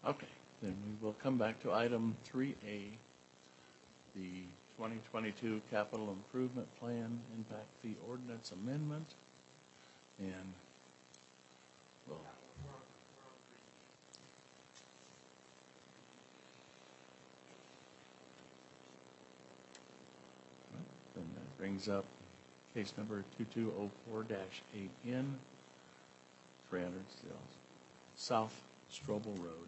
Okay, then we will come back to item 3A, the 2022 Capital Improvement Plan Impact Fee Ordinance Amendment. And we'll then that brings up case number 2204-8N, 300 South Strobel Road.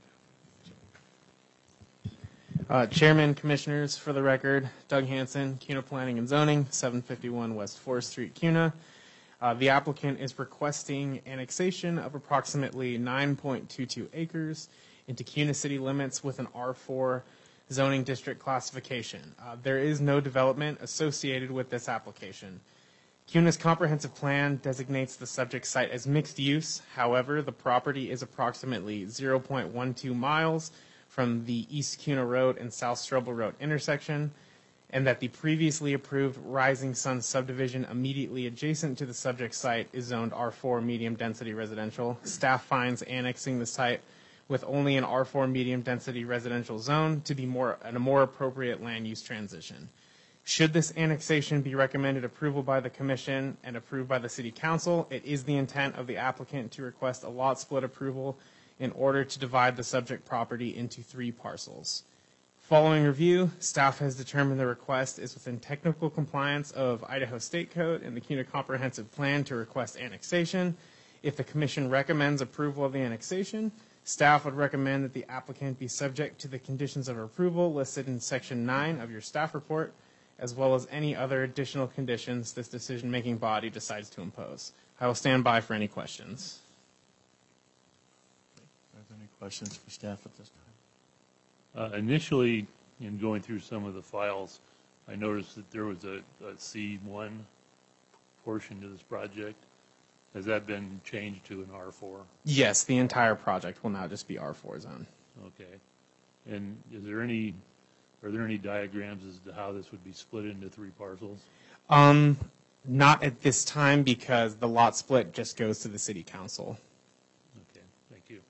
Chairman, Commissioners, for the record, Doug Hansen, CUNA Planning and Zoning, 751 West 4th Street, CUNA. The applicant is requesting annexation of approximately 9.22 acres into CUNA city limits with an R4 zoning district classification. There is no development associated with this application. CUNA's comprehensive plan designates the subject site as mixed use. However, the property is approximately 0.12 miles from the East CUNA Road and South Strobel Road intersection, and that the previously approved Rising Sun subdivision immediately adjacent to the subject site is zoned R4 medium density residential. Staff finds annexing the site with only an R4 medium density residential zone to be a more appropriate land use transition. Should this annexation be recommended approval by the Commission and approved by the City Council, it is the intent of the applicant to request a lot split approval in order to divide the subject property into 3 parcels. Following review, staff has determined the request is within technical compliance of Idaho State Code and the CUNA Comprehensive Plan to request annexation. If the Commission recommends approval of the annexation, staff would recommend that the applicant be subject to the conditions of approval listed in Section 9 of your staff report, as well as any other additional conditions this decision-making body decides to impose. I will stand by for any questions. Any questions for staff at this time? Initially, in going through some of the files, I noticed that there was a C1 portion to this project. Has that been changed to an R4? Yes, the entire project will now just be R4 zone. Okay. And are there any diagrams as to how this would be split into 3 parcels? Not at this time, because the lot split just goes to the City Council. Okay, thank you.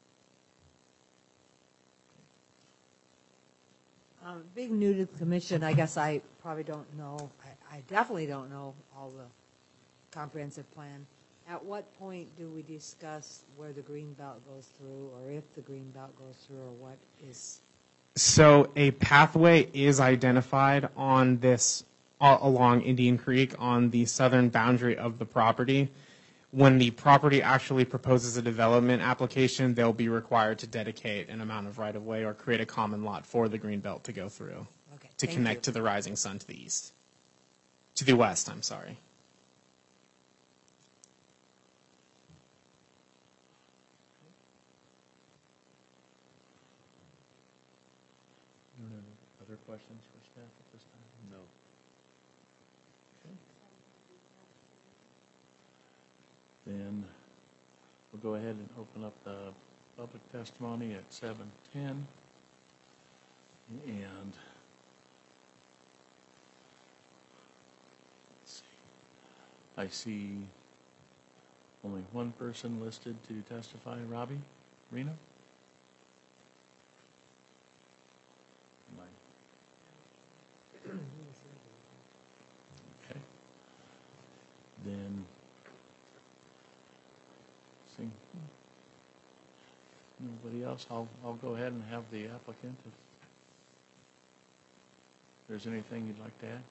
Being new to the commission, I guess I probably don't know. I definitely don't know all the comprehensive plan. At what point do we discuss where the green belt goes through, or if the green belt goes through, or what is? So a pathway is identified on this along Indian Creek on the southern boundary of the property. When the property actually proposes a development application, they'll be required to dedicate an amount of right-of-way or create a common lot for the green belt to go through, to connect to the Rising Sun to the east. To the west, I'm sorry. Other questions for staff at this time? No. Then we'll go ahead and open up the public testimony at 7:10. And let's see. I see only one person listed to testify. Robbie Reno? Okay. Then, see, nobody else. I'll go ahead and have the applicant, if there's anything you'd like to add.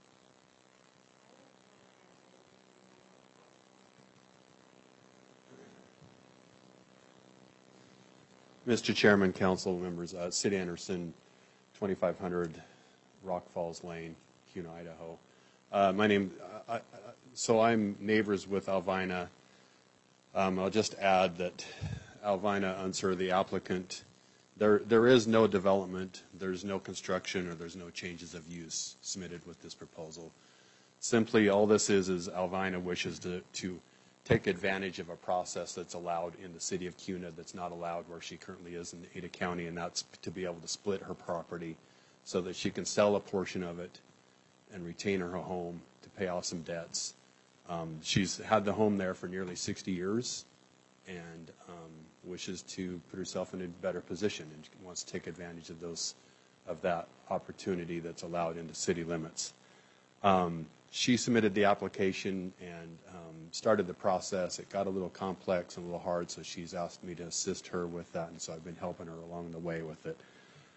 Mr. Chairman, council members, Sid Anderson, 2500 Rock Falls Lane, CUNA, Idaho. So I'm neighbors with Alvina. I'll just add that Alvina, answer the applicant, there is no development, there's no construction, or there's no changes of use submitted with this proposal. Simply, all this is Alvina wishes to take advantage of a process that's allowed in the city of CUNA that's not allowed where she currently is in Ada County, and that's to be able to split her property so that she can sell a portion of it and retain her home to pay off some debts. She's had the home there for nearly 60 years, and wishes to put herself in a better position and wants to take advantage of that opportunity that's allowed into city limits. She submitted the application and started the process. It got a little complex and a little hard, so she's asked me to assist her with that, and so I've been helping her along the way with it.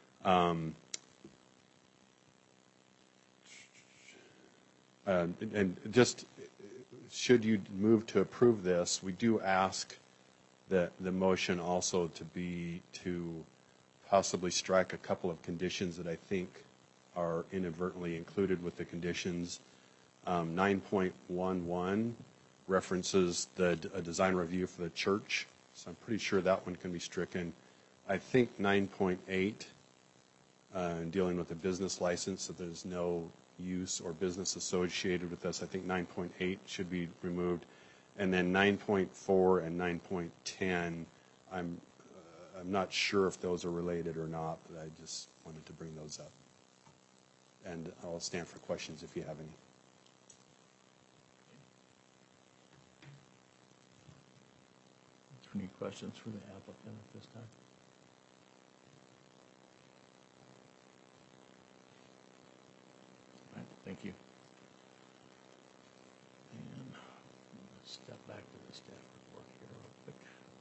And just, should you move to approve this, we do ask that the motion also to possibly strike a couple of conditions that I think are inadvertently included with the conditions. 9.11 references a design review for the church, so I'm pretty sure that one can be stricken. I think 9.8, dealing with the business license, that there's no use or business associated with this. I think 9.8 should be removed. And then 9.4 and 9.10, I'm not sure if those are related or not, but I just wanted to bring those up. And I'll stand for questions if you have any. Any questions for the applicant at this time? All right, thank you. And let's step back to the staff report here real quick.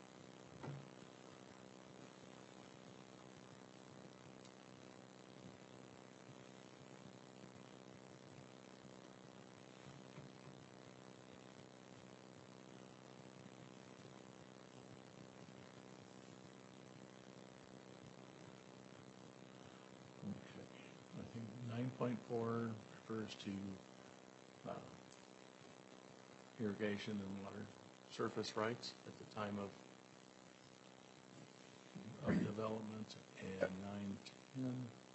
I think 9.4 refers to irrigation and water surface rights at the time of development, and 9.10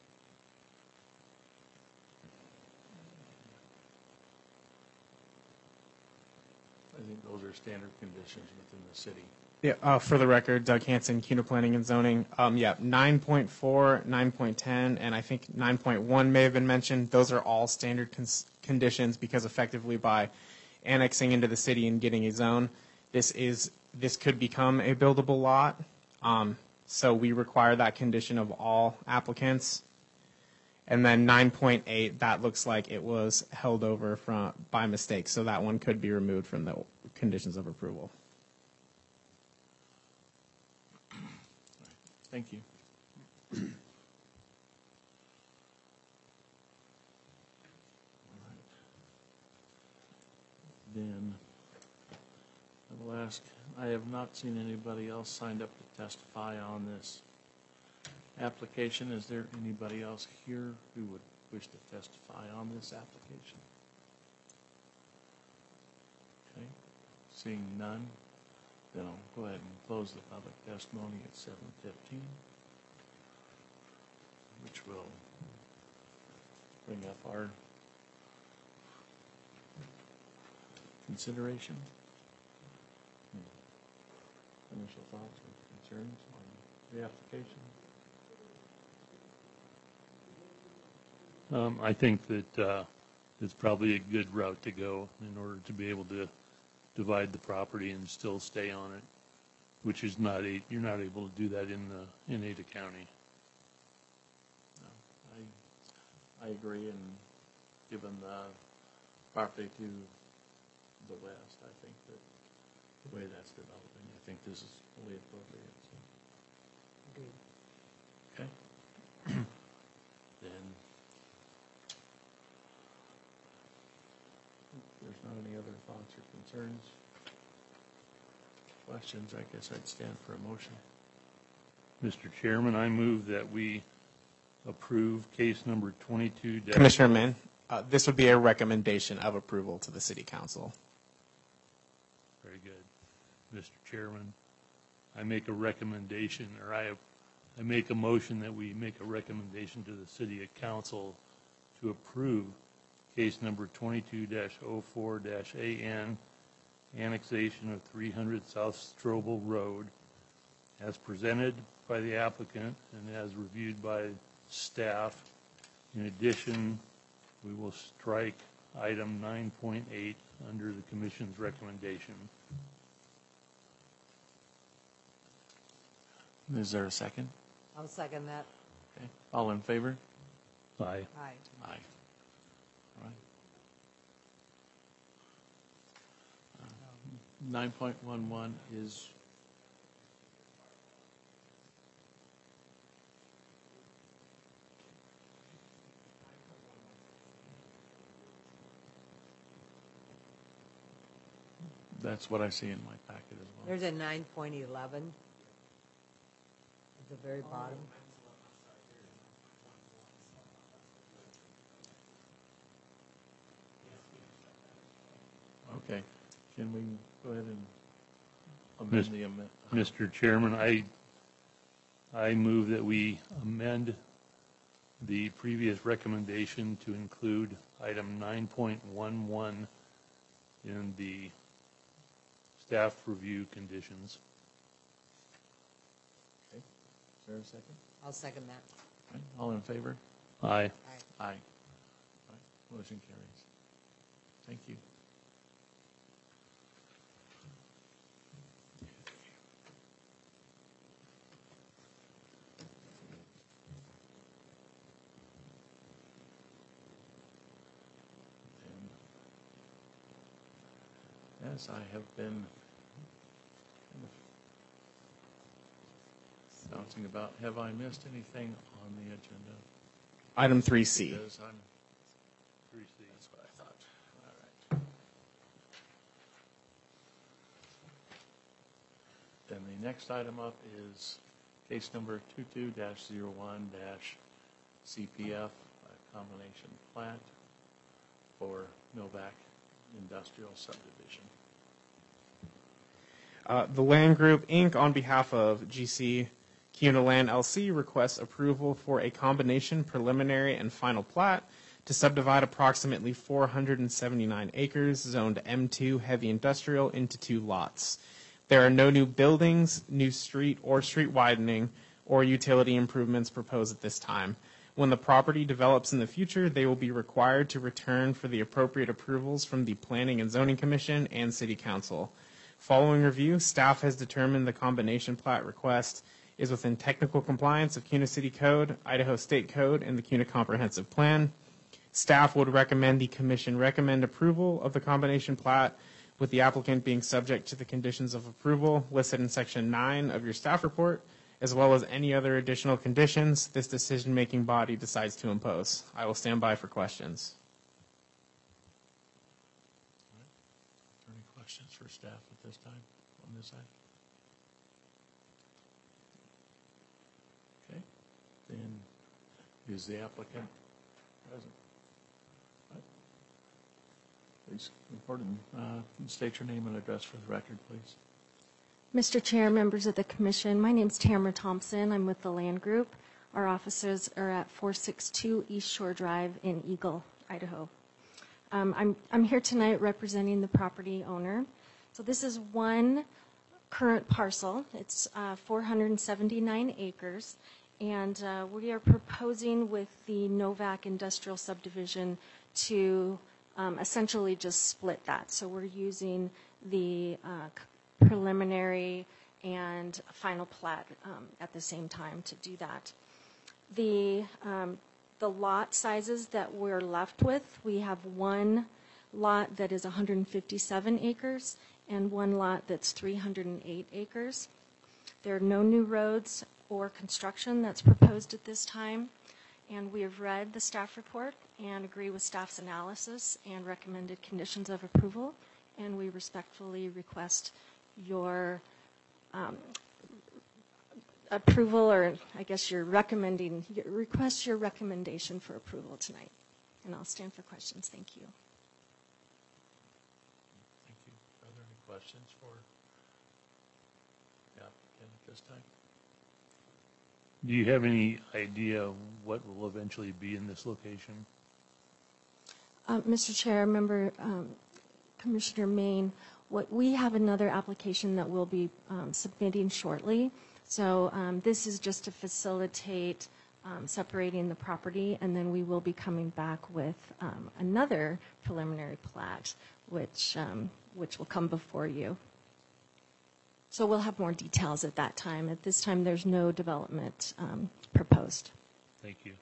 I think those are standard conditions within the city. Yeah, for the record, Doug Hanson, CUNA Planning and Zoning. 9.4, 9.10, and I think 9.1 may have been mentioned. Those are all standard conditions because effectively by annexing into the city and getting a zone, this could become a buildable lot. So we require that condition of all applicants. And then 9.8, that looks like it was held over by mistake, so that one could be removed from the conditions of approval. Thank you. Then I will ask, I have not seen anybody else signed up to testify on this application. Is there anybody else here who would wish to testify on this application? Okay, seeing none, then I'll go ahead and close the public testimony at 7:15, which will bring up our consideration. Initial thoughts or concerns on the application? I think that it's probably a good route to go in order to be able to divide the property and still stay on it, which is you're not able to do that in Ada County. No, I agree, and given the property to the west, I think that the way that's developing, I think this is fully appropriate. So. Okay. Then, if there's not any other thoughts or concerns, questions, I guess I'd stand for a motion. Mr. Chairman, I move that we approve case number 22. Commissioner Min, this would be a recommendation of approval to the City Council. Very good. Mr. Chairman, I make a recommendation, or I make a motion that we make a recommendation to the City Council to approve case number 22-04-AN, annexation of 300 South Strobel Road, as presented by the applicant and as reviewed by staff. In addition, we will strike item 9.8 under the Commission's recommendation. Is there a second? I'll second that. Okay. All in favor? Aye. Aye. Aye. All right. 9.11 is, that's what I see in my packet as well. There's a 9.11 at the very bottom. Okay. Can we go ahead and amend the amendment? Mr. Chairman, I move that we amend the previous recommendation to include item 9.11 in the staff review conditions. Okay. Is there a second? I'll second that. Okay. All in favor? Aye. Aye. Aye. All right. Motion carries. Thank you. And as I have been kind of bouncing about, have I missed anything on the agenda? Item 3C. Because I'm, 3C. that's what I thought. All right. Then the next item up is case number 22-01-CPF, a combination plat for Novak Industrial Subdivision. The Land Group, Inc., on behalf of GC Cuna Land LC, requests approval for a combination preliminary and final plat to subdivide approximately 479 acres, zoned M2 heavy industrial, into 2 lots. There are no new buildings, new street or street widening, or utility improvements proposed at this time. When the property develops in the future, they will be required to return for the appropriate approvals from the Planning and Zoning Commission and City Council. Following review, staff has determined the combination plat request is within technical compliance of CUNA City Code, Idaho State Code, and the CUNA Comprehensive Plan. Staff would recommend the Commission recommend approval of the combination plat, with the applicant being subject to the conditions of approval listed in Section 9 of your staff report, as well as any other additional conditions this decision-making body decides to impose. I will stand by for questions. Are there any questions for staff at this time on this side? Okay, then is the applicant present? Right. Please report and state your name and address for the record, please. Mr. Chair, members of the Commission, my name is Tamara Thompson. I'm with the Land Group. Our offices are at 462 East Shore Drive in Eagle, Idaho. I'm here tonight representing the property owner. So this is one current parcel. It's 479 acres, and we are proposing with the Novak Industrial Subdivision to essentially just split that. So we're using the preliminary and final plat at the same time to do that. The lot sizes that we're left with, we have one lot that is 157 acres and one lot that's 308 acres. There are no new roads or construction that's proposed at this time, and we have read the staff report and agree with staff's analysis and recommended conditions of approval, and we respectfully request your approval, or I guess you're recommending, request your recommendation for approval tonight. And I'll stand for questions. Thank you. Thank you. Are there any questions for the applicant at this time? Do you have any idea what will eventually be in this location? Mr. Chair, member Commissioner Main, we have another application that we'll be submitting shortly. So this is just to facilitate separating the property, and then we will be coming back with another preliminary plat, which will come before you. So we'll have more details at that time. At this time, there's no development proposed. Thank you.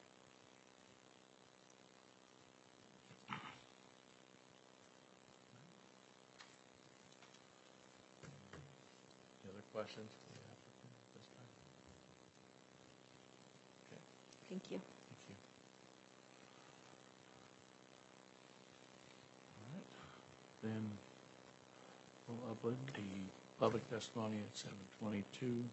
Any other questions for the applicant at this time? Okay, Thank you. thank you. All right, then we'll open the public testimony at 7:22.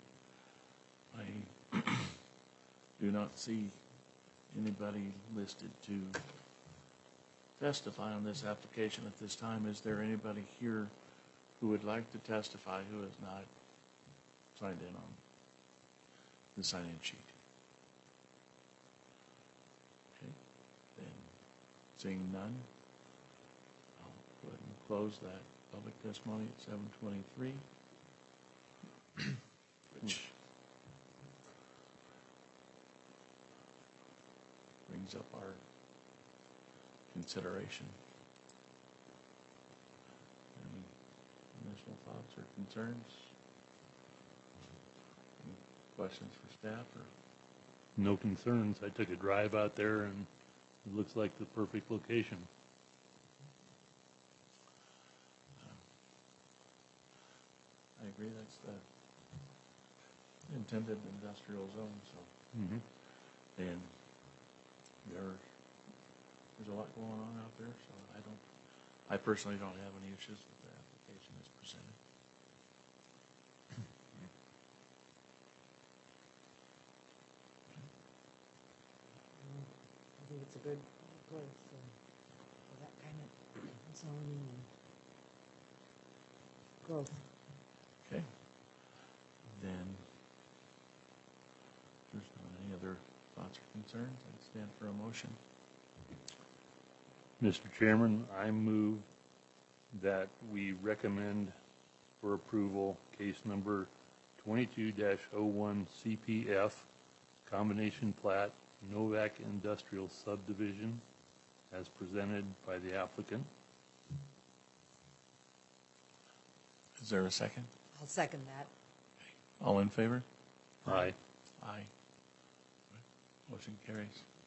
I do not see anybody listed to testify on this application at this time. Is there anybody here who would like to testify who has not signed in on the sign-in sheet? Okay, then seeing none, I'll go ahead and close that public testimony at 7:23, which brings up our consideration. Any initial thoughts or concerns? Any questions for staff or? No concerns. I took a drive out there and it looks like the perfect location. I agree, that's the intended industrial zone, so, Mm-hmm. and there's a lot going on out there, so I personally don't have any issues with the application as presented. I think it's a good place for that kind of zoning and growth. Okay. Then, if there's not any other thoughts or concerns, I'd stand for a motion. Mr. Chairman, I move that we recommend for approval case number 22-01 CPF, combination plat, Novak Industrial Subdivision, as presented by the applicant. Is there a second? I'll second that. All in favor? Aye. Aye. Motion carries.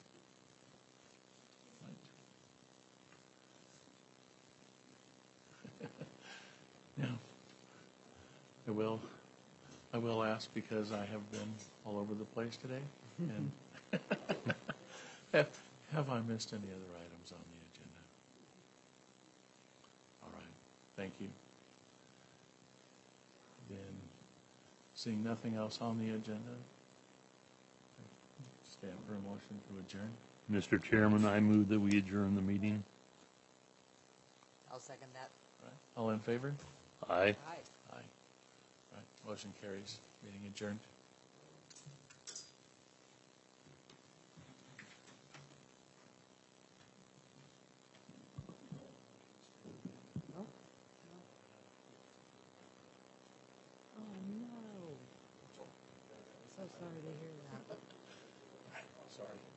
Now, I will ask, because I have been all over the place today, and have I missed any other items on the agenda? All right, thank you. Then, seeing nothing else on the agenda, stand for a motion to adjourn. Mr. Chairman, I move that we adjourn the meeting. I'll second that. All right, all in favor? Aye. Aye. Aye. All right, motion carries. Meeting adjourned. No? Oh, no. So sorry to hear that. Sorry.